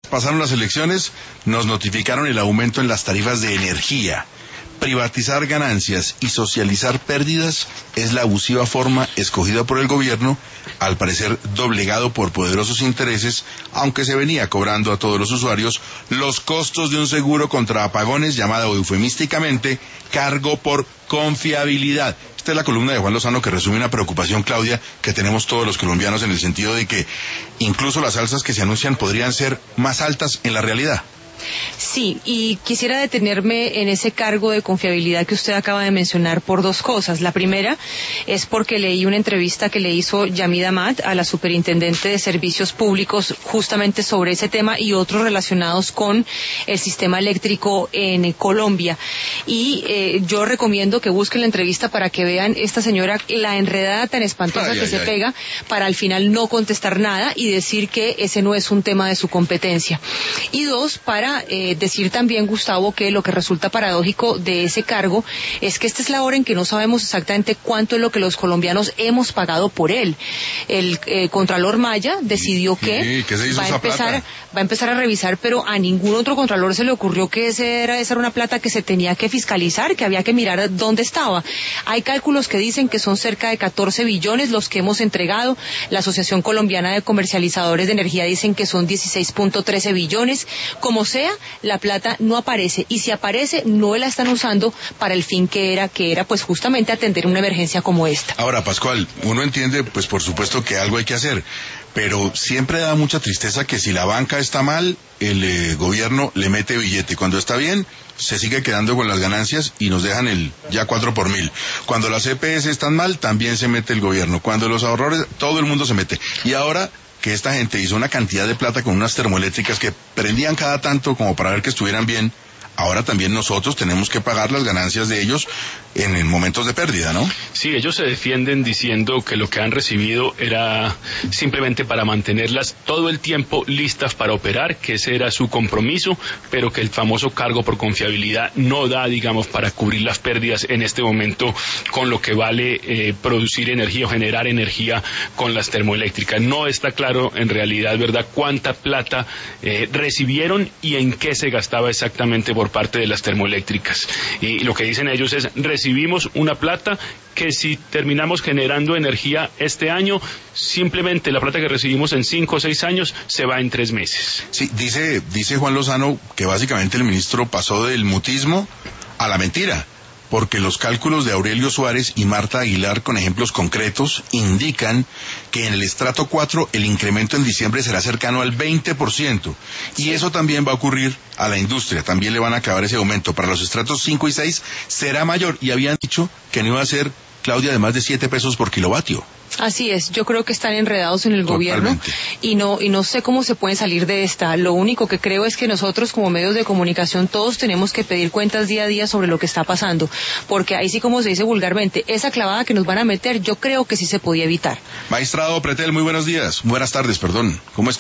Pasaron las elecciones, nos notificaron el aumento en las tarifas de energía. Privatizar ganancias y socializar pérdidas es la abusiva forma escogida por el gobierno, al parecer doblegado por poderosos intereses, aunque se venía cobrando a todos los usuarios los costos de un seguro contra apagones llamado eufemísticamente cargo por confiabilidad. Esta es la columna de Juan Lozano que resume una preocupación, Claudia, que tenemos todos los colombianos en el sentido de que incluso las alzas que se anuncian podrían ser más altas en la realidad. Sí, y quisiera detenerme en ese cargo de confiabilidad que usted acaba de mencionar por dos cosas. La primera es porque leí una entrevista que le hizo Yamid Ahmad a la superintendente de Servicios Públicos justamente sobre ese tema y otros relacionados con el sistema eléctrico en Colombia. Y yo recomiendo que busquen la entrevista para que vean esta señora la enredada tan espantosa que se pega para al final no contestar nada y decir que ese no es un tema de su competencia. Y dos, para decir también, Gustavo, que lo que resulta paradójico de ese cargo es que esta es la hora en que no sabemos exactamente cuánto es lo que los colombianos hemos pagado por él. El Contralor Maya decidió que va a empezar a revisar, pero a ningún otro contralor se le ocurrió que esa era una plata que se tenía que fiscalizar, que había que mirar dónde estaba. Hay cálculos que dicen que son cerca de 14 billones los que hemos entregado. La Asociación Colombiana de Comercializadores de Energía dicen que son 16.13 billones. Como sea, la plata no aparece, y si aparece no la están usando para el fin que era pues justamente atender una emergencia como esta. Ahora, Pascual, uno entiende pues por supuesto que algo hay que hacer, pero siempre da mucha tristeza que si la banca está mal, el gobierno le mete billete, cuando está bien se sigue quedando con las ganancias y nos dejan el ya 4 por 1000. Cuando las EPS están mal, también se mete el gobierno. Cuando los ahorradores, todo el mundo se mete. Y ahora que esta gente hizo una cantidad de plata con unas termoeléctricas que prendían cada tanto como para ver que estuvieran bien, ahora también nosotros tenemos que pagar las ganancias de ellos en momentos de pérdida, ¿no? Sí, ellos se defienden diciendo que lo que han recibido era simplemente para mantenerlas todo el tiempo listas para operar, que ese era su compromiso, pero que el famoso cargo por confiabilidad no da, digamos, para cubrir las pérdidas en este momento con lo que vale producir energía o generar energía con las termoeléctricas. No está claro en realidad, ¿verdad?, cuánta plata recibieron y en qué se gastaba exactamente por parte de las termoeléctricas. Y lo que dicen ellos es: recibimos una plata que si terminamos generando energía este año, simplemente la plata que recibimos en 5 o 6 años se va en 3 meses. Sí, dice Juan Lozano que básicamente el ministro pasó del mutismo a la mentira, porque los cálculos de Aurelio Suárez y Marta Aguilar, con ejemplos concretos, indican que en el estrato 4 el incremento en diciembre será cercano al 20%, y eso también va a ocurrir a la industria, también le van a acabar ese aumento. Para los estratos 5 y 6 será mayor, y habían dicho que no iba a ser, Claudia, de más de 7 pesos por kilovatio. Así es, yo creo que están enredados en el gobierno y no sé cómo se pueden salir de esta. Lo único que creo es que nosotros como medios de comunicación todos tenemos que pedir cuentas día a día sobre lo que está pasando, porque ahí sí, como se dice vulgarmente, esa clavada que nos van a meter yo creo que sí se podía evitar. Magistrado Pretel, muy buenos días, buenas tardes, perdón, ¿cómo está?